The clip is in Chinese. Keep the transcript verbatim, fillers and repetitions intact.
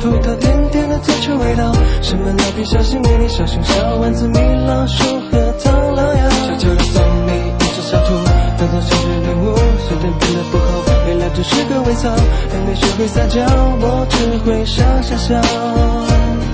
葡萄甜甜的追求味道，什么蜡笔小新、迷你小熊、小丸子、米老鼠和唐老鸭，悄悄地送你一只小兔，当做生日礼物，虽然变得不好，原来只是个微草，还没学会撒娇，我只会笑笑笑。